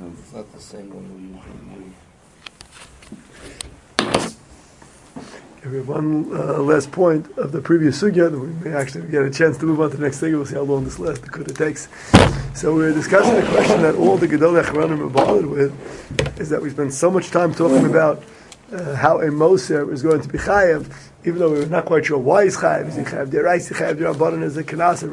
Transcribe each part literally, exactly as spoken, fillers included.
It's not the same one we usually use. We have one uh, last point of the previous sugya, and we may actually get a chance to move on to the next thing. We'll see how long this last it takes. So we were discussing the question that all the Gedolei Achronim are bothered with, is that we spend so much time talking about uh, how a Moser is going to be chayav, even though we're not quite sure why he's chayav. Is he chayav derais, he chayav derabanan, is a kanas,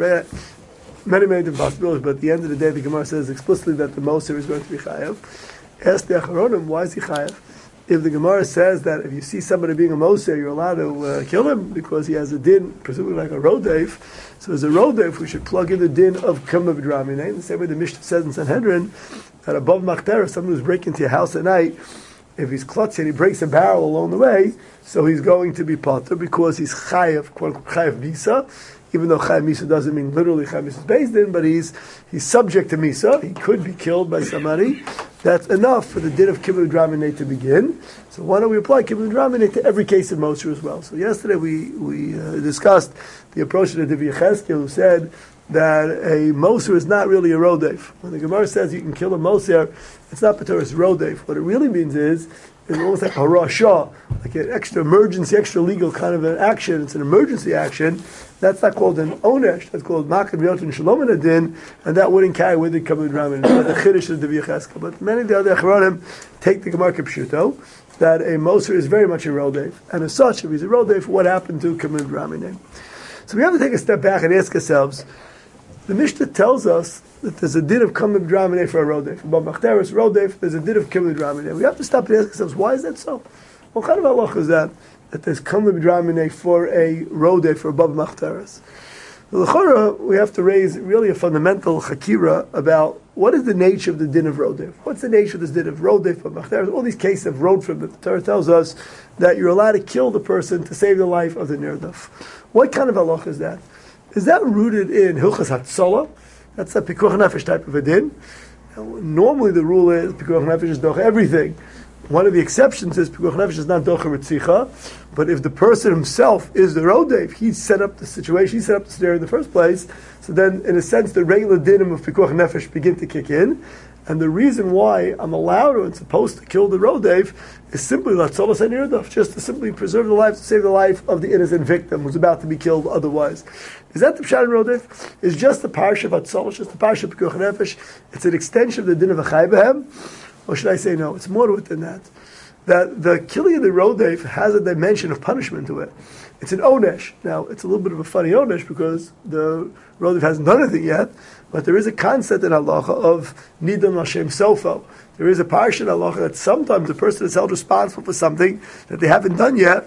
many, many different possibilities, but at the end of the day, the Gemara says explicitly that the Moser is going to be chayav. Ask the Achronim, why is he chayav? If the Gemara says that if you see somebody being a Moser, you're allowed to uh, kill him because he has a din, presumably like a Rodef. So as a Rodef, we should plug in the din of Kama B'Dramine. The same way the Mishnah says in Sanhedrin, that above Machtera, someone who's breaking into your house at night, if he's klutz and he breaks a barrel along the way, so he's going to be potter because he's chayav, quote unquote, chayav misa, even though chayav misa doesn't mean literally chayav misa is based in, but he's he's subject to misa. He could be killed by somebody. That's enough for the din of kibbutz dramine to begin. So why don't we apply kibbutz dramine to every case of Moser as well? So yesterday we we uh, discussed the approach of the Divi Yechezkel, who said that a Moser is not really a Rodef. When the Gemara says you can kill a Moser, it's not B'toras Rodef. What it really means is, it's almost like a Harashah, like an extra emergency, extra legal kind of an action. It's an emergency action. That's not called an Onesh. That's called Makad V'yotin Shalom and Adin, and that wouldn't carry with it Kabud Ramin. It's not the Chiddush of the Divi Yechezkel. But many of the other Achronim take the Gemara Kipshuto, that a Moser is very much a Rodef. And as such, if he's a Rodef, what happened to Kabud Ramin? So we have to take a step back and ask ourselves, the Mishnah tells us that there's a din of Kamim Dramine for a Rodef. Above Machteres, Rodef, there's a din of Kamim Dramine. We have to stop and ask ourselves, why is that so? What kind of halach is that? That there's Kamim Dramine for a Rodef for above Machteres. The L'chora, we have to raise really a fundamental chakira about what is the nature of the din of Rodef. What's the nature of this din of Rodef, of Machteres? All these cases of Rodef that the Torah tells us that you're allowed to kill the person to save the life of the Nirdaf. What kind of halach is that? Is that rooted in Hilchas Hatzolah? That's a Pikuach Nefesh type of a din. Now, normally the rule is Pikuach Nefesh is doch everything. One of the exceptions is Pikuach Nefesh is not doch Ritzicha, but if the person himself is the Rodef, he set up the situation, he set up the scenario in the first place, so then in a sense the regular dinim of Pikuach Nefesh begin to kick in. And the reason why I'm allowed or supposed to kill the Rodef is simply Latzolas and Nirdaf, just to simply preserve the life, to save the life of the innocent victim who's about to be killed otherwise. Is that the Pshat in Rodef? Is just the Parsha of Atzolos, just the Parsha of Pikuach Nefesh? It's an extension of the din of Achai Behem? Or should I say no? It's more to it than that. That the killing of the Rodef has a dimension of punishment to it. It's an Onesh. Now, it's a little bit of a funny Onesh because the Rodef hasn't done anything yet, but there is a concept in halacha of Nidam Lashem Sofo. There is a parsha in halacha that sometimes the person is held responsible for something that they haven't done yet,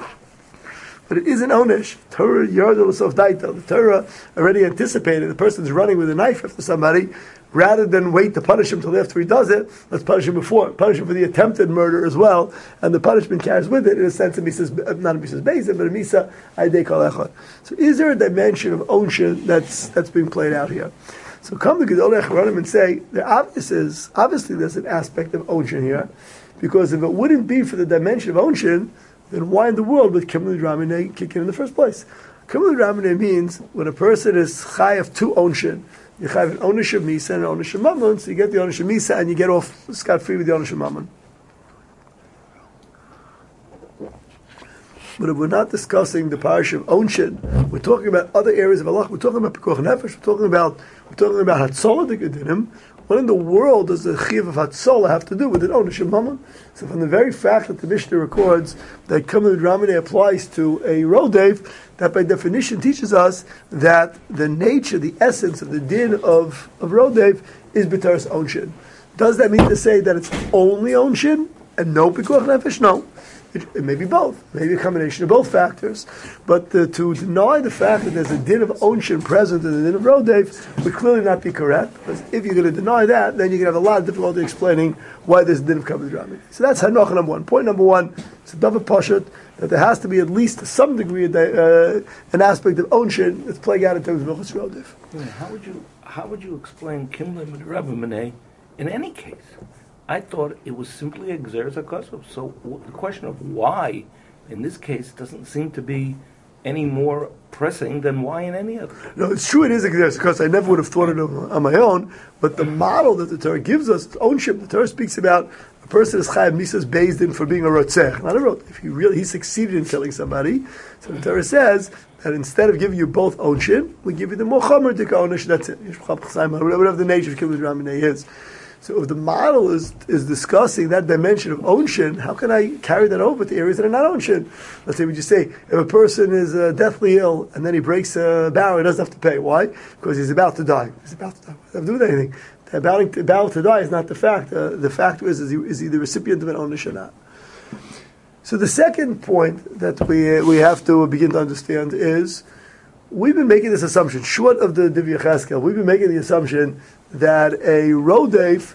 but it is an Onesh. Torah Yardal Sof Daita. The Torah already anticipated the person's running with a knife after somebody. Rather than wait to punish him till after he does it, let's punish him before. Punish him for the attempted murder as well, and the punishment carries with it, in a sense, a misas, not a misas bezin, but a misa aydei kol echad. So is there a dimension of onshin that's that's being played out here? So come to Gedolei Achronim and say, there obvious is, obviously there's an aspect of onshin here, because if it wouldn't be for the dimension of onshin, then why in the world would Kimli Dramine kick in in the first place? Kimli Dramine means when a person is chayav to onshin, you have an onish of misa and an onish of mammon, so you get the onish of misa and you get off scot-free with the onish of mammon. But if we're not discussing the parish of onshin, we're talking about other areas of Allah. We're talking about Pikuach Nefesh. We're talking about we're talking about Hatzolah Dinim. What in the world does the Chiv of Hatzolah have to do with an onish of mammon? So from the very fact that the Mishnah records that Kamud Ramine applies to a Rodef, that by definition teaches us that the nature, the essence of the din of, of Rodef is B'taras Onshin. Does that mean to say that it's only Onshin and no Pikuach Nefesh? No. It, it may be both. Maybe a combination of both factors. But the, to deny the fact that there's a din of Onshin present in the din of Rodef would clearly not be correct. Because if you're going to deny that, then you're going to have a lot of difficulty explaining why there's a din of Kabbalah Drami. So that's Hanoch number one. Point number one, it's a Dava Pashat, that there has to be at least to some degree uh, an aspect of Onshin that's playing out in terms of Milchus Rodef. Yeah, how would you how would you explain Kimle Midrabimene in any case? I thought it was simply a Gzeres HaKosov. So w- the question of why, in this case, doesn't seem to be any more pressing than why in any other? No, it's true it is because I never would have thought it on, on my own, but the model that the Torah gives us, its ownership, the Torah speaks about a person is chayav misas based in for being a rotzech, not a rotzech. If he really he succeeded in killing somebody, so the Torah says that instead of giving you both onshin, we give you the mochamer dik onish. That's it. Whatever the nature of kibbutz raminei is. So if the model is is discussing that dimension of onshin, how can I carry that over to areas that are not onshin? Let's say we just say if a person is uh, deathly ill and then he breaks a barrel, he doesn't have to pay. Why? Because he's about to die. He's about to die. He doesn't have to do with anything. About to, about to die is not the fact. Uh, the fact is, is he, is he the recipient of an onish or not? So the second point that we uh, we have to begin to understand is we've been making this assumption, short of the Divrei Yechezkel, we've been making the assumption that a rodef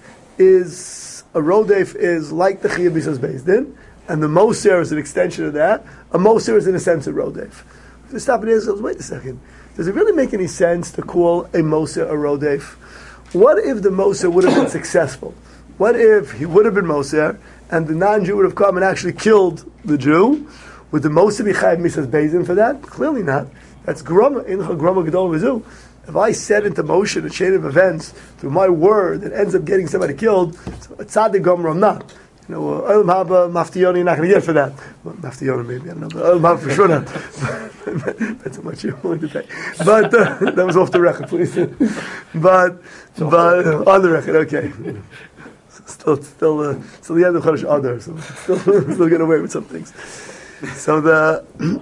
is a rodef is like the Chiyuv Misas Beis Din, and the Moser is an extension of that. A Moser is in a sense a rodef. We stop and ask ourselves, wait a second, does it really make any sense to call a Moser a rodef? What if the Moser would have been successful? What if he would have been Moser and the non-Jew would have come and actually killed the Jew? Would the Moser be Chayav Misas Beis Din for that? Clearly not. That's Grama, Incha Grama Gedol Vizu. If I set into motion a chain of events through my word that ends up getting somebody killed, so a tzaddik gomer I'm not. You know, Olam Haba, Maftiyoni, you're not going to get for that. Well, Maftiyoni maybe, I don't know, but Olam Haba for sure not. That's how much you're willing to pay. But, uh, that was off the record, please. But, so but, uh, on the record, okay. Still, still, uh, still the end of Chodesh Adar, so still, still get away with some things. So the,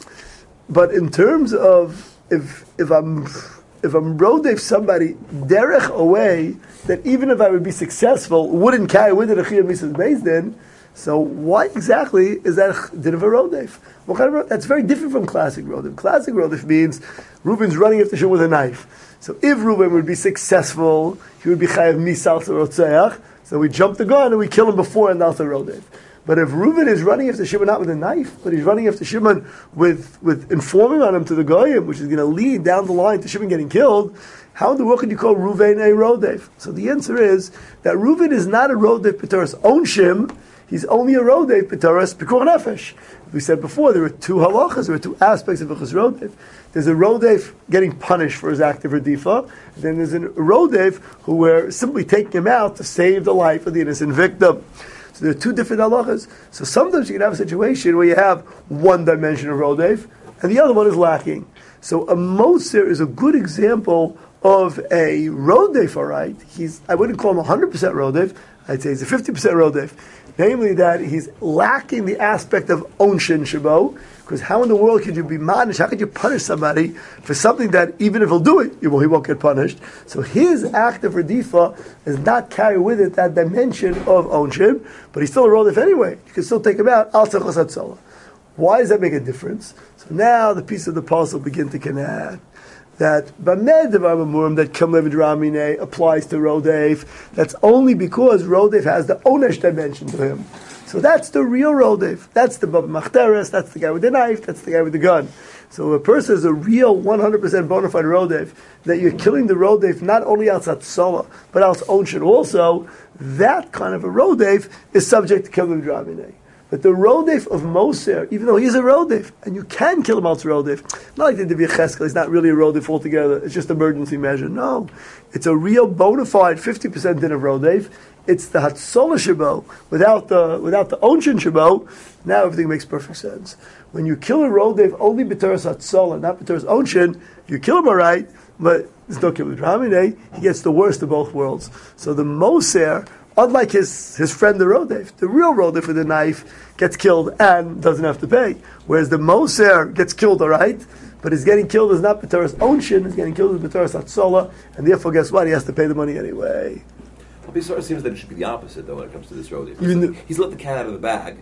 but in terms of, if, if I'm, if I'm rodef somebody derech away, that even if I would be successful, wouldn't carry with it a chiyuv misas beis din, so why exactly is that din of a rodef? What kind of, that's very different from classic rodef. Classic rodef means Reuben's running after Shimon with a knife. So if Reuben would be successful, he would be chayav misal to rotzeach, so we jump the gun and we kill him before and that's a rodef. But if Reuben is running after Shimon not with a knife, but he's running after Shimon with, with informing on him to the Goyim, which is going to lead down the line to Shimon getting killed, how in the world could you call Reuven a Rodef? So the answer is that Reuven is not a Rodef B'Toras own Shim, he's only a Rodef B'Toras Pikuach Nefesh. We said before, there are two halachas, there are two aspects of B'Chus Rodef. There's a Rodef getting punished for his act of Redifa, and then there's a Rodef who we're simply taking him out to save the life of the innocent victim. So there are two different halachas. So sometimes you can have a situation where you have one dimension of rodef, and the other one is lacking. So a moser is a good example of a rodef, all right? He's, I wouldn't call him one hundred percent rodef, I'd say he's a fifty percent rodef. Namely that he's lacking the aspect of onshin shabo, because how in the world could you be manish? How could you punish somebody for something that even if he'll do it, he won't get punished? So his act of redifa does not carry with it that dimension of onshin, but he's still a rodef anyway. You can still take him out. Al tzachos hatzolah. Why does that make a difference? So now the piece of the puzzle begin to connect. That Bamed Devar Mamurim, that Kim Levid Ramine applies to Rodef, that's only because Rodef has the Onesh dimension to him. So that's the real Rodef. That's the Baba Machteres, that's the guy with the knife, that's the guy with the gun. So if a person is a real one hundred percent bona fide Rodef, that you're killing the Rodef not only outside Sola, but outside Onshin also, that kind of a Rodef is subject to Kim Levid Ramine. But the rodef of Moser, even though he's a rodef, and you can kill him out rodef, not like the Divrei Yechezkel, he's not really a rodef altogether, it's just emergency measure. No, it's a real bona fide fifty percent din of rodef. It's the Hatzolah Shabo, without the without the Onshin Shabo, now everything makes perfect sense. When you kill a rodef only b'teras Hatzolah, not b'teras Onshin, you kill him all right, but there's no kill with Ramine, he gets the worst of both worlds. So the Moser, unlike his, his friend the Rodef, the real Rodef with the knife gets killed and doesn't have to pay. Whereas the Moser gets killed, all right, but his getting killed is not B'Toras Onshin, he's getting killed with B'Toras Hatzolah, and therefore, guess what? He has to pay the money anyway. Well, it sort of seems that it should be the opposite, though, when it comes to this Rodef. Like, he's let the cat out of the bag.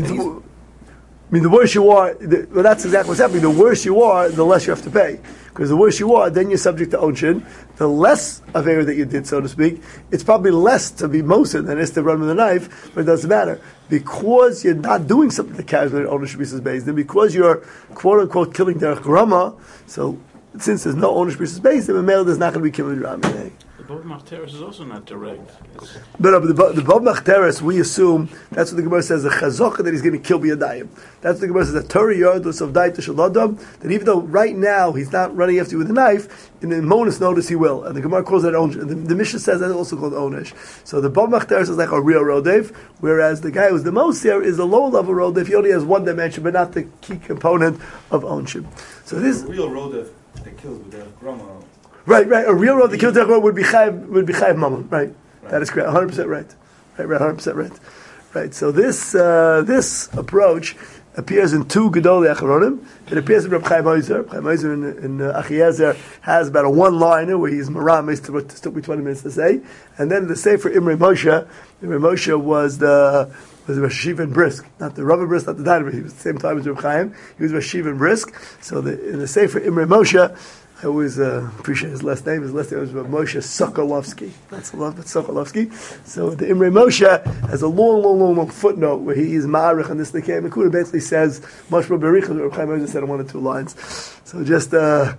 I mean, the worse you are, the, well, that's exactly what's happening. The worse you are, the less you have to pay. Because the worse you are, then you're subject to Onshin. The less of error that you did, so to speak, it's probably less to be Moser than it is to run with a knife, but it doesn't matter. Because you're not doing something that carries with ownership is based, and because you're quote unquote killing Derech Grama, so since there's no ownership is based, then the male is not going to be killing Ramine. The Bava Machteres is also not direct. It's But uh, the, the Bava Machteres, we assume, that's what the Gemara says, a chazaka that he's going to kill b'yadayim. That's what the Gemara says, a Torah yardus of daita shalodam, that even though right now he's not running after you with a knife, in the bonus notice he will. And the Gemara calls that onesh. The, the Mishnah says that's also called onesh. So the Bava Machteres is like a real rodev, whereas the guy who's the most here is a low level rodev. He only has one dimension, but not the key component of onship. So this a real rodev that kills with their grandma. Right, right. A real road, the kill technique would be chayiv, would be chayiv mammon. Right. right, that is correct. one hundred percent right. Right, right, one hundred percent right. Right. So this uh, this approach appears in two Gedolei Acharonim. It appears in Reb Chaim Ozer. Chaim Ozer in, in uh, Achiezer has about a one-liner where he's maramis to what took me twenty minutes to say, and then the Sefer Imre Moshe. Imre Moshe was the was Rosh Hashiva in Brisk, not the Rava Brisk, not the David. He was at the same time as Reb Chaim. He was Rosh Hashiva in Brisk. So the, in the Sefer Imre Moshe, I always uh, appreciate his last name. His last name was Moshe Sokolovsky. That's a lot, but Sokolovsky. So the Imre Moshe has a long, long, long, long footnote where he is ma'arich on this Nekei Mekuda basically says Mashma Bericha, Reb Chaim Ozer said in one or two lines. So just uh,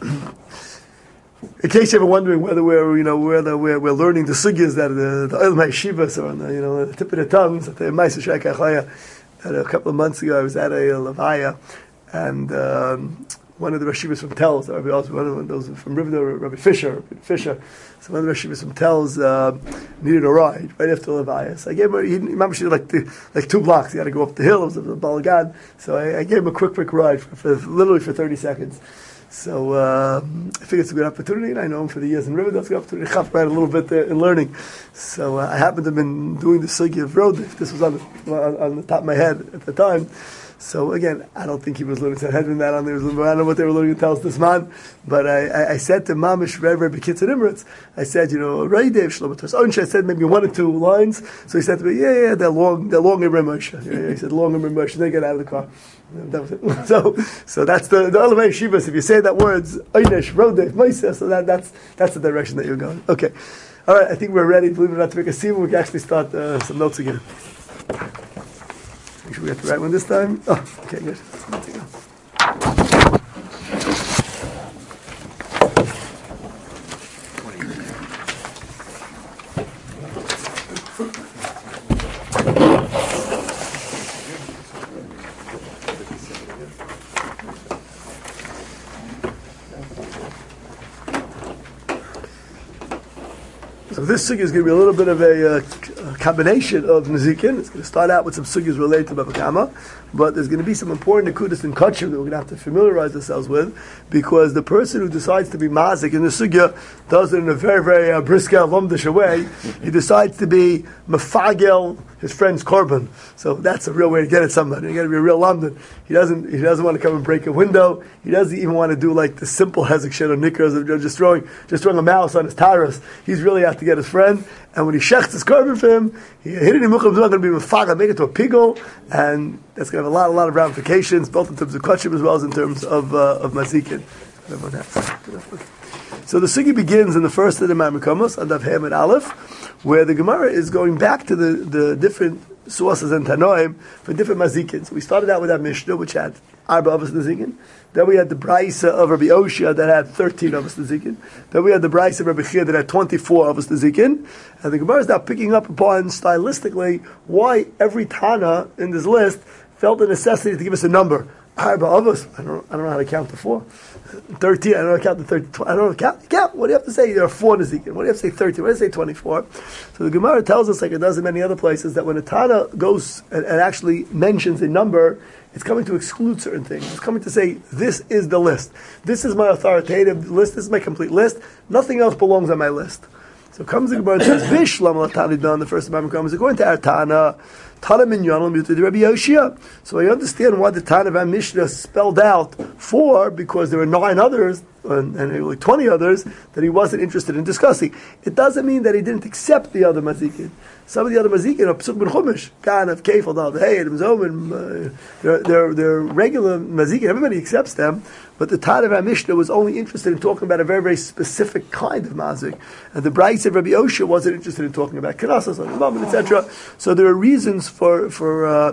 in case you're ever wondering whether we're, you know, whether we're, we're learning the sugyas that the the Oil Yeshivas or on the, you know, the tip of the tongues at the Ma'aser Shai Kachaya. A couple of months ago, I was at a Levaya, and um, one of the Rashivas from Telz, one of those from Rivendell, Rabbi Fisher, Rabbi Fisher. So one of the Rashivas from Telz uh, needed a ride right after Levaya. So I gave him, he, remember she did like, the, like two blocks, he had to go up the hill, it was a balagan. So I, I gave him a quick, quick ride, for, for literally for thirty seconds. So uh, I figured it's a good opportunity, and I know him for the years in Rivendell, it's a good opportunity to chaf right a little bit there in learning. So uh, I happened to have been doing the Sugi of Road, this was on the, on, on the top of my head at the time. So again, I don't think he was learning Sanhedrin that on there. I don't know what they were learning to tell us this man. But I, I, I said to Mamish Rev Rebbe Kitzur Imritz, I said, you know, Ray Dave Shlomo Tos Onsh, I said maybe one or two lines. So he said to me, yeah, yeah, they're long, they're long in Moshe. Yeah, yeah, he said, long in Moshe. Then get out of the car. That was it. So, so that's the the Olamei Shivas. If you say that words, Oynesh, Rodev, Moiseh, so that that's that's the direction that you're going. Okay, all right. I think we're ready. Believe it or not, to make a scene. We can actually start uh, some notes again. Make sure we get the right one this time. Oh, okay, good. Let's go. So this sugya is going to be a little bit of a, uh, a combination of Nezikin. It's going to start out with some sugyas related to Bava Kama, but there's going to be some important nekudas and kachim that we're going to have to familiarize ourselves with, because the person who decides to be mazik in the sugya does it in a very, very uh, brisk, lomdish way. He decides to be mafagel his friend's korban. So that's a real way to get at somebody. You got to be a real lamdan. He doesn't. He doesn't want to come and break a window. He doesn't even want to do like the simple hezek shit or nickers of just throwing, just throwing a mouse on his taras. He's really out to get his friend. And when he shechts his korban for him, he hit it in mucham. He's not going to be mafagel, make it to a pigel, and that's going to have a lot, a lot of ramifications, both in terms of kachim as well as in terms of uh, of mazikin. So the sugi begins in the first of the Ma'amikamos, Adav Hem and Aleph, where the Gemara is going back to the, the different sources and Tanoim for different mazikin. So we started out with that Mishnah, which had Arba Avos Nezikin. Then we had the Braisa of Rabbi Oshia that had thirteen Avos Nezikin. Then we had the Braisa of Rabbi Chia that had twenty-four Avos Nezikin. And the Gemara is now picking up upon, stylistically, why every Tana in this list felt the necessity to give us a number. Arba Avos, I don't, I don't know how to count to four. thirteen, I don't know how to count to thirteen. I don't know how to count. count. What do you have to say? There are four Nezikin. What do you have to say thirteen? What do you say twenty-four? So the Gemara tells us, like it does in many other places, that when a Tana goes and, and actually mentions a number, it's coming to exclude certain things. It's coming to say, this is the list. This is my authoritative list. This is my complete list. Nothing else belongs on my list. So comes the Gemara and says, Vishlam al-Tanidon, the first Imam comes, according to our Tana, Tana min Yonel muted Rabbi Yoshia. So I understand why the Tana of our Mishnah spelled out four, because there were nine others, and, and like twenty others, that he wasn't interested in discussing. It doesn't mean that he didn't accept the other mazikin. Some of the other mazikin are Pesuk ben Chumash, Gan of Kefal, Dal Hey, and Zoman. They're they're they're regular mazikin. Everybody accepts them, but the Tana of our Mishnah was only interested in talking about a very very specific kind of mazik, and the Braisa of Rabbi Oshia wasn't interested in talking about Kanasas, et cetera. So there are reasons for for uh,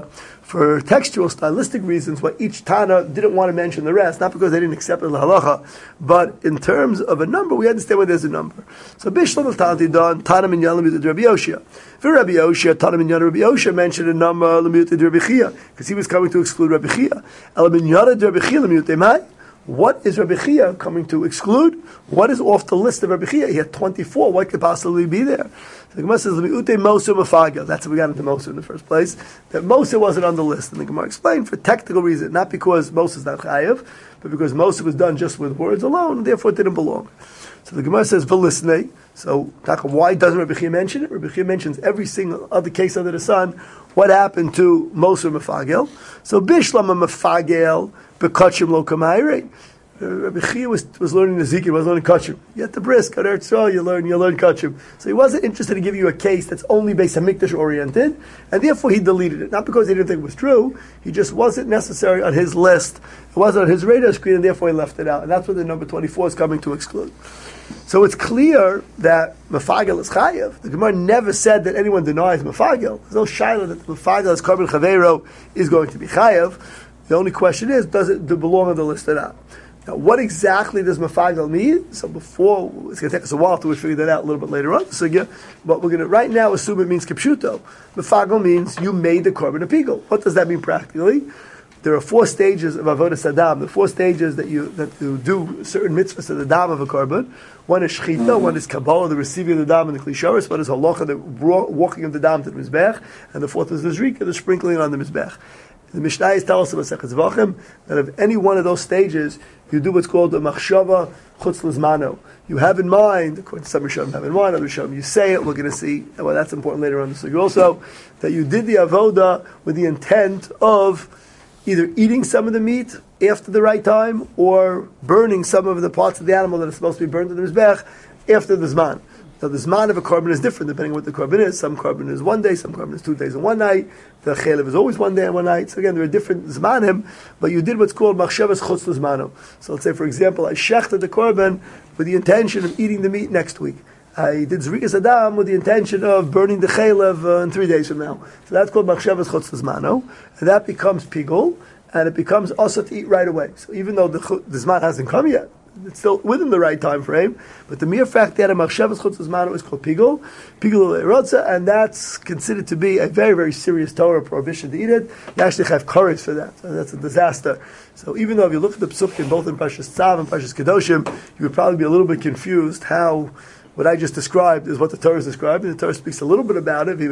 for textual, stylistic reasons, why each Tana didn't want to mention the rest, not because they didn't accept it halacha, but in terms of a number, we understand why there's a number. So Bishlam al-Tanti Tana min Yalam Yud Rabbi Yoshia. For Rabbi Yoshia, Tana min Yad Rabbi Yoshia mentioned a number Lamiyut Rabbi Chia, because he was coming to exclude Rabbi Chia. El min Yad Rabbi Chia Lamiyut Mai. What is Rabbi Chia coming to exclude? What is off the list of Rabbi Chia? He had twenty-four. What could possibly be there? So the Gemara says, that's how we got into Moser in the first place. That Moser wasn't on the list. And the Gemara explained for technical reason, not because Moser is not chayav, but because Moser was done just with words alone, and therefore it didn't belong. So the Gemara says, Velisne. So why doesn't Rabbi Chia mention it? Rabbi Chia mentions every single other case under the sun. What happened to Moser Mefagel? So Bishlam Mefagel Bekachim Lo Kamayre. Rabbi Chia was, was learning Ezekiel, was learning Kachim. You have to brisk, at Eretz Yisrael, you learn, you learn Kachim. So he wasn't interested in giving you a case that's only based on Mikdash oriented, and therefore he deleted it. Not because he didn't think it was true, he just wasn't necessary on his list. It wasn't on his radar screen, and therefore he left it out. And that's what the number twenty-four is coming to exclude. So it's clear that Mefagel is Chayev. The Gemara never said that anyone denies Mefagel. There's no Shaila that the Mefagel as Korban Chaveiro is going to be Chayev. The only question is, does it belong on the list or not? Now, what exactly does Mefagel mean? So before, it's going to take us a while to figure that out a little bit later on. So yeah, but we're going to right now assume it means Kipshuto. Mefagel means you made the Korban a Pigel. What does that mean practically? There are four stages of Avodas Adam. The four stages that you that you do certain mitzvahs to the dam of a korban. One is shchita, mm-hmm. one is kabbalah, the receiving of the dam and the klisharis. One is halacha, the walking of the dam to the mizbech, and the fourth is the zrika, the sprinkling on the mizbech. The Mishnah tells us in Masechet Zvachim that if any one of those stages you do what's called a machshava chutz lizmano. You have in mind, according to some Rishonim have in mind, other Rishonim you say it. We're going to see. Well, that's important later on. So also that you did the avoda with the intent of either eating some of the meat after the right time, or burning some of the parts of the animal that are supposed to be burned in the mizbech after the zman. Now the zman of a korban is different depending on what the korban is. Some korban is one day, some korban is two days and one night. The chelev is always one day and one night. So again, there are different zmanim, but you did what's called machshavas chutz lizmano. So let's say, for example, I shechted the korban with the intention of eating the meat next week. I did zrikas adam with the intention of burning the chelev uh, in three days from now. So that's called machshavas chutz lizmano, and that becomes pigul, and it becomes also to eat right away. So even though the, the zman hasn't come yet, it's still within the right time frame, but the mere fact that a machshavas chutz lizmano is called pigul, pigul le'erotza, and that's considered to be a very, very serious Torah prohibition to eat it. You actually have courage for that. So that's a disaster. So even though if you look at the psukim, both in Parshas Tzav and Parshas Kedoshim, you would probably be a little bit confused how what I just described is what the Torah is describing. The Torah speaks a little bit about it. It's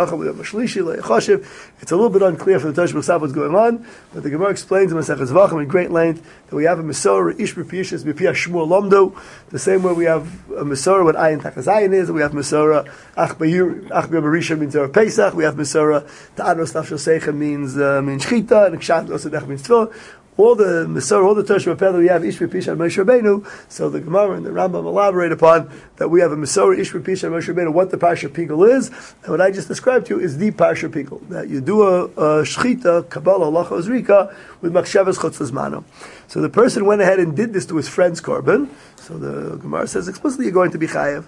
a little bit unclear for the Torah what's going on, but the Gemara explains in Masechet Zvachim in great length that we have a Mesorah, Ish B'Piyashis B'Piyah Shmuel Lomdo, the same way we have a Mesorah, what Ayin Takazayin is, we have Mesorah, Ach B'Yarisha means Zerah Pesach, we have Mesorah, Ta'ados Nafshel Seichem means uh, means Shchita, and Kshat Osadech means Tefillah. All the Mesorah, all the Torah Shebapeh that we have, Ish B'Pisha and Moshe Rabbeinu. So the Gemara and the Rambam elaborate upon that we have a Mesorah, Ish B'Pisha and Moshe Rabbeinu, what the Parsha Pigul is, and what I just described to you is the Parsha Pigul. That you do a, a Shchita, Kabbalah, Halacha, Zrika, with Machshavas Chutz Lizmano. So the person went ahead and did this to his friend's korban. So the Gemara says explicitly you're going to be Chayev.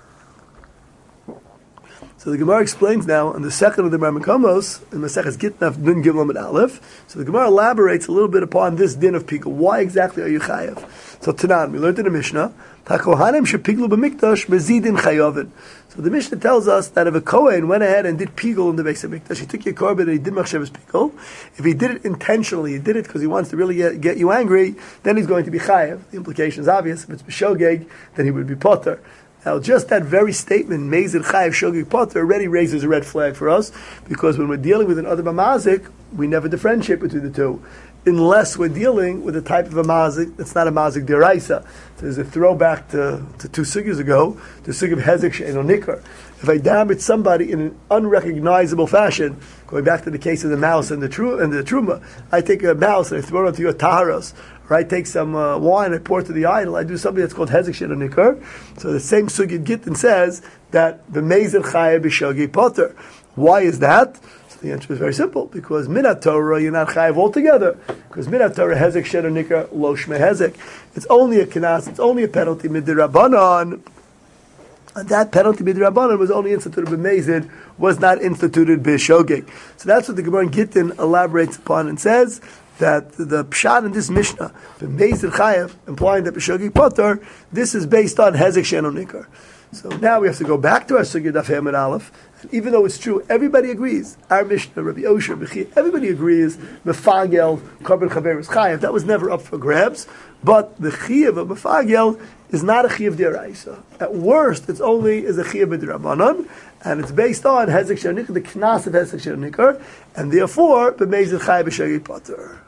So the Gemara explains now on the second of the Marmakomos in Maseches Gittin Din Gimel and Aleph. So the Gemara elaborates a little bit upon this din of pigul. Why exactly are you chayav? So Tanan, we learned in the Mishnah, Takohanim shepiglu b'mikdash bezidin chayavin. So the Mishnah tells us that if a Kohen went ahead and did pigul in the Beis HaMikdash, he took your korban and he did machshavas pigul. If he did it intentionally, he did it because he wants to really get, get you angry, then he's going to be chayav. The implication is obvious. If it's b'shogeg, then he would be potter. Now, just that very statement, Mezer Chayev Shogeg Potter, already raises a red flag for us, because when we're dealing with an other mazik, we never differentiate between the two, unless we're dealing with a type of a mazik that's not a mazik deraisa. So there's a throwback to, to two sugyas ago, the sugya of Hezek She'eno Nikar. If I damage somebody in an unrecognizable fashion, going back to the case of the mouse and the, tru- and the truma, I take a mouse and I throw it onto your taharos, or I take some uh, wine, I pour it to the idol, I do something that's called Hezek She'eno Nikar. So the same sugya Gittin says that the Mezer Chayev B'Shogeg Potter. Why is that? So the answer is very simple, because Minat Torah you're not Chayev altogether, because Minat Torah Hezek She'eno Nikar Lo Shmei Hezek. It's only a kenas, it's only a penalty Midir Rabbanan And that penalty b'drabanan was only instituted b'mezid, was not instituted b'shogeg. So that's what the Gemara in Gittin elaborates upon and says that the pshat in this Mishnah, b'mezid chayev, implying that b'shogeg potter, this is based on hezek sheno nikar. So now we have to go back to our sugya daf Hem and Aleph. And even though it's true, everybody agrees. Our Mishnah, Rabbi Osher, Bechia, everybody agrees. Mefagel, Korban Chaver is chayev. That was never up for grabs. But the chiyuv of mefagel is not a chiyuv d'oraisa. At worst, it's only is a chiyuv b'drabanan, and it's based on hezek shenikar, the knas of hezek shenikar, and therefore b'meizid chayev b'shogeg potter.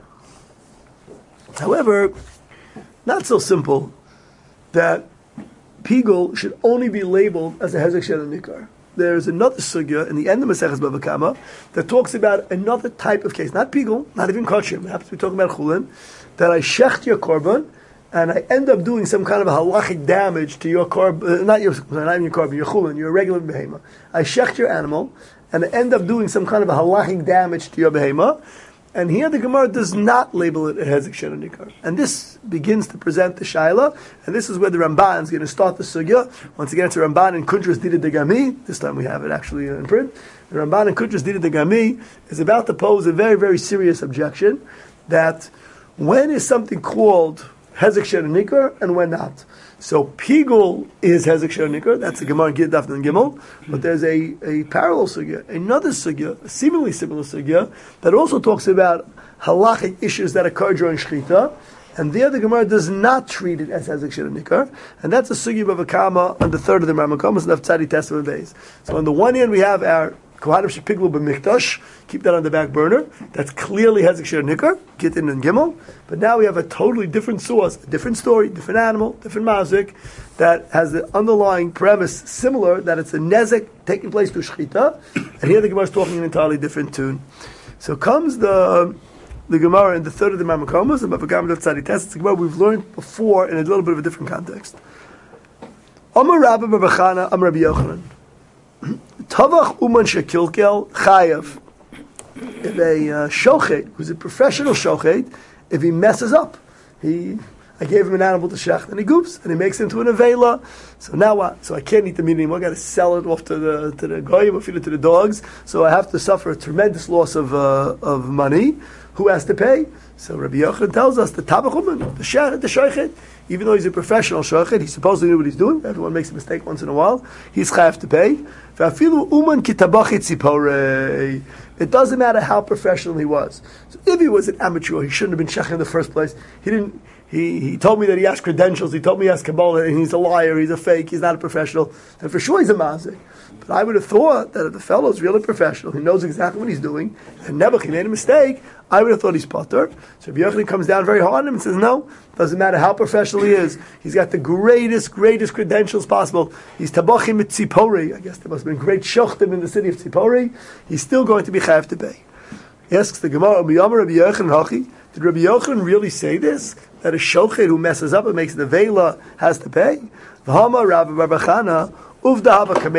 However, not so simple that Pigul should only be labeled as a hezek shel nikar. There's another sugya in the end of Maseches Bava Kama that talks about another type of case, not Pigul, not even Kochim. We have to be talking about Chulin, that I shecht your korban and I end up doing some kind of a halachic damage to your korban, uh, not your, not even your korban, your Chulin, your regular behema. I shecht your animal and I end up doing some kind of a halachic damage to your behema. And here the Gemara does not label it a hezek shel nikar. And this begins to present the shaila, and this is where the Ramban is going to start the sugya. Once again, it's a Ramban in Kuntres Dida Degami. This time we have it actually in print. The Ramban in Kuntres Dida Degami is about to pose a very, very serious objection that when is something called hezek shel nikar and when not. So Pigul is hezek shel nikar. That's the Gemara in Gid Daf and Gimel. But there's a, a parallel sugya, another sugya, a seemingly similar sugya that also talks about halachic issues that occur during shechita. And there the Gemara does not treat it as hezek shel nikar. And that's a sugya of a kama on the third of the Rambam and of Tzadi Testament base. So on the one hand we have our Kohanim shepiglu b'mikdash, keep that on the back burner. That's clearly hezek shel nikar, Gittin and Gimel. But now we have a totally different source, a different story, different animal, different mazik, that has the underlying premise similar, that it's a nezek taking place to shechita. And here the Gemara is talking an entirely different tune. So comes the the Gemara in the third of the Mamakomas, and Bava Kama Tzadi Test. It's a Gemara we've learned before in a little bit of a different context. Amar Rabbi Bar Chana, Amar Rabbi Yochanan. Tavach uman shekilkel chayav. If a uh, shochet, who's a professional shochet, if he messes up, he, I gave him an animal to shecht, and he goops, and he makes it into an avela. So now what? So I can't eat the meat anymore. I got to sell it off to the to the goyim or feed it to the dogs. So I have to suffer a tremendous loss of uh, of money. Who has to pay? So Rabbi Yochanan tells us the tabach uman, the shechet, the shochet. Even though he's a professional shochet, he supposedly knew what he's doing. Everyone makes a mistake once in a while. He's chayav to pay. It doesn't matter how professional he was. So if he was an amateur, he shouldn't have been shechting in the first place. He didn't. He, he told me that he has credentials. He told me he has Kabbalah, and he's a liar. He's a fake. He's not a professional. And for sure, he's a mazik. But I would have thought that if the fellow is really professional, he knows exactly what he's doing, and never he made a mistake, I would have thought he's potter. So Rabbi Yochanan comes down very hard on him and says, no, doesn't matter how professional he is. He's got the greatest, greatest credentials possible. He's tabachim at Tzipori. I guess there must have been great shochtim in the city of Tzipori. He's still going to be chayav to pay. He asks the Gemara, Rabbi Yochanan Hachi, did Rabbi Yochanan really say this? That a shochet who messes up and makes the vela has to pay? V'hama Rabbi Bar Chana, once it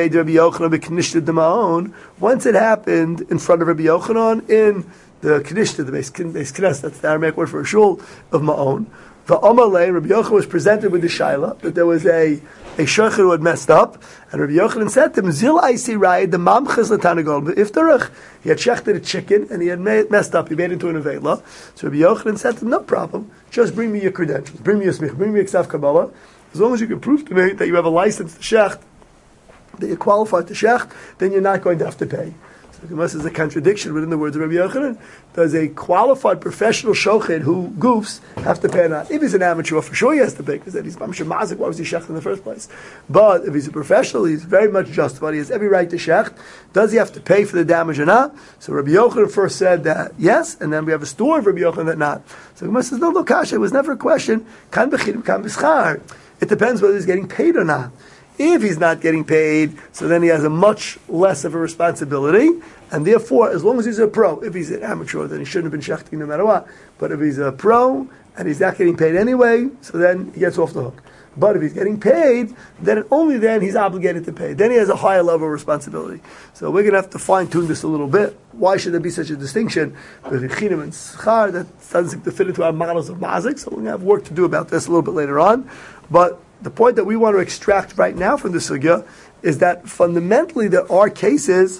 happened in front of Rabbi Yochanan in the Knishta, the base Knesset, that's the Aramaic word for a shul of Ma'on. The Amalei, Rabbi Yochanan was presented with the Shaila, that there was a a shochet who had messed up, and Rabbi Yochanan said to him, Zil Aisi Rai, the Mamchas Latanagol, but if the he had shechted a chicken and he had made, messed up, he made it into an Avela. So Rabbi Yochanan said to him, no problem, just bring me your credentials, bring me your smich, bring me your Ksaf Kabbalah, as long as you can prove to me that you have a license to shecht, that you're qualified to shecht, then you're not going to have to pay. So the Gemara is a contradiction within the words of Rabbi Yochanan. Does a qualified professional shochet who goofs have to pay or not? If he's an amateur, for sure he has to pay, because then he's mamshe mazik, why was he shecht in the first place? But if he's a professional, he's very much justified, he has every right to shecht. Does he have to pay for the damage or not? So Rabbi Yochanan first said that yes, and then we have a story of Rabbi Yochanan that not. So the Gemara says, no, no, kasha, it was never a question. Kan bechidim, kan b'schar. It depends whether he's getting paid or not. If he's not getting paid, so then he has a much less of a responsibility, and therefore, as long as he's a pro, if he's an amateur, then he shouldn't have been shechting no matter what. But if he's a pro, and he's not getting paid anyway, so then he gets off the hook. But if he's getting paid, then only then he's obligated to pay. Then he has a higher level of responsibility. So we're going to have to fine-tune this a little bit. Why should there be such a distinction between chinim and schar? That doesn't seem to fit into our models of mazik, so we're going to have work to do about this a little bit later on. But the point that we want to extract right now from the sugya is that fundamentally there are cases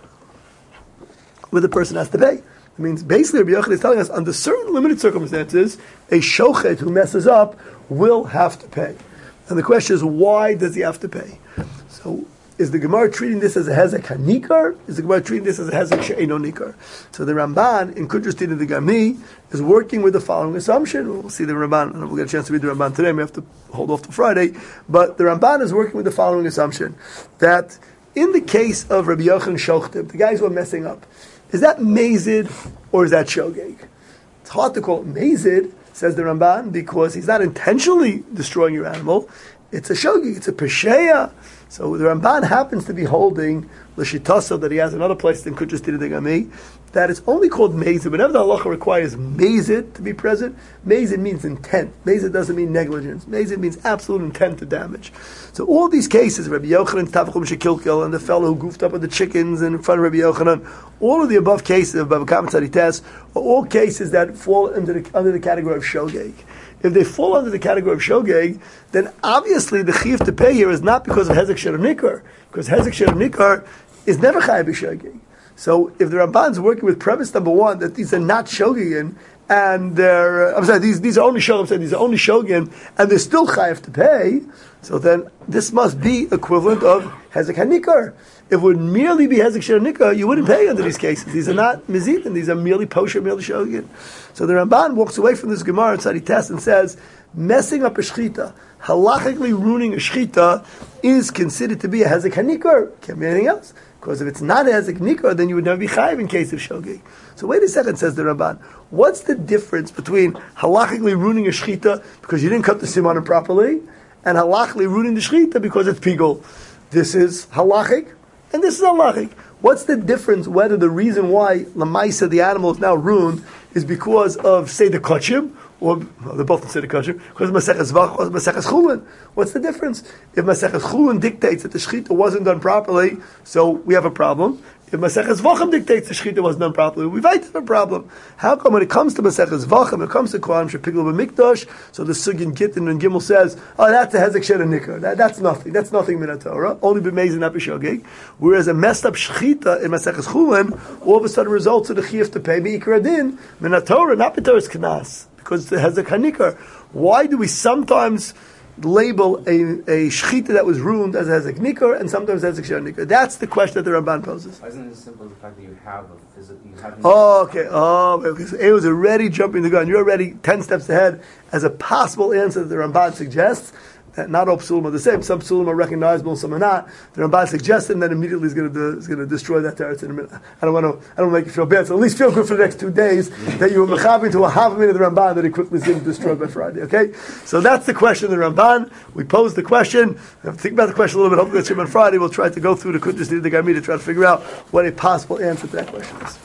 where the person has to pay. It means basically Rabbi Yochanan is telling us under certain limited circumstances, a shochet who messes up will have to pay. And the question is, why does he have to pay? So, is the Gemara treating this as a hezek hanikar? Is the Gemara treating this as a hezek she'eno nikar? So the Ramban in Kudrash Din of the Gami is working with the following assumption. We'll see the Ramban, and we'll get a chance to read the Ramban today. We have to hold off till Friday. But the Ramban is working with the following assumption, that in the case of Rabbi Yochanan Shochtib, the guys who are messing up, is that mazid or is that shogeg? It's hard to call it mazid, says the Ramban, because he's not intentionally destroying your animal. It's a shogeg, it's a pesheya. So the Ramban happens to be holding l'shitasa that he has another place in Kudrash Din Degami, that it's only called mazid. Whenever the halacha requires mazid to be present, mazid means intent. Mazid doesn't mean negligence. Mazid means absolute intent to damage. So all these cases, Rabbi Yochanan, Tavachum Shekilkil, and the fellow who goofed up with the chickens in front of Rabbi Yochanan, all of the above cases of Bava Kama Tzadites are all cases that fall under the, under the category of shogeg. If they fall under the category of shogeg, then obviously the chiyuv to pay here is not because of hezek shel nikar, because hezek shel nikar is never chayav b'shogeg. So if the Ramban is working with premise number one that these are not shogegin and they're, I'm sorry, these these are only shogeg, I'm sorry, these are only shogegin and they're still chayav to pay, so then this must be equivalent of hezek hanikar. If it would merely be hezek shel nikar, you wouldn't pay under these cases. These are not mizidin, these are merely posher, merely shogegin. So the Ramban walks away from this Gemara in Tzadites and says, messing up a shchita, halachically ruining a shchita, is considered to be a hezek hanikar. Can't be anything else. Because if it's not a hezek nikar, then you would never be chayiv in case of shogeg. So wait a second, says the Ramban. What's the difference between halachically ruining a shchita because you didn't cut the simanim properly, and halachically ruining the shchita because it's pigul? This is halachic, and this is halachic. What's the difference whether the reason why Lamaisa, the animal, is now ruined is because of, say, the kachim, or well, they're both in Seder Kosher, because of Maseches Zvach or Maseches Chulin? What's the difference? If Maseches Chulin dictates that the Shechita wasn't done properly, so we have a problem. If Maseches Zvachim dictates the Shechita wasn't done properly, we might have a problem. How come when it comes to Maseches Zvachim, when it comes to Kohanim Shepiglu B'Mikdash, so the Sugin Gittin and Gimel says, oh, that's a Hezek Sher Nikar. That, that's nothing. That's nothing min Torah. Only b'mezid, not b'shogeg. Whereas a messed up Shechita in Maseches Chulin, all of a sudden results in the Chiyuv to pay Me'ikar Adin, min Torah, not b'Torah's Knas. Because it has a hanikar. Why do we sometimes label a, a shechita that was ruined as a hezek nikar and sometimes as a ksher nikar? That's the question that the Ramban poses. Why isn't it as simple as the fact that you have a physical? You have oh, okay. Oh, okay. So it was already jumping the gun. You're already ten steps ahead as a possible answer that the Ramban suggests. That not all psulim are the same. Some psulim are recognizable, some are not. The Ramban suggests and then immediately is going to is going to destroy that teretz in a minute. I don't want to. I don't want to make you feel bad. So at least feel good for the next two days that you were mechaber to a half a minute of the Ramban that he quickly is going to destroy by Friday. Okay, so that's the question of the Ramban. We pose the question. Think about the question a little bit. Hopefully, it's on Friday. We'll try to go through the Kudrash Din Degami to try to figure out what a possible answer to that question is.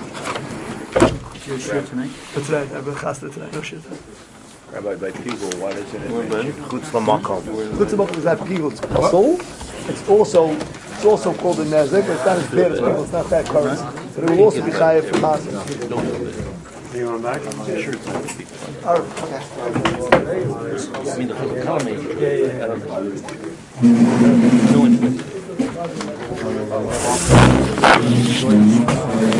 Your shirt tonight? For tonight, I have a chasna tonight. No shit. Rabbi, by people, why does it We're mention ready. chutz lamakom? Chutz lamakom is not pigul. It's pasul. It's also it's also called a nezek, but it's not as bad as pigul. It's not that current. But it will also be chayav for mazel. You want back? Sure. All right. I mean, the whole economy. Yeah, yeah. I don't know. No one.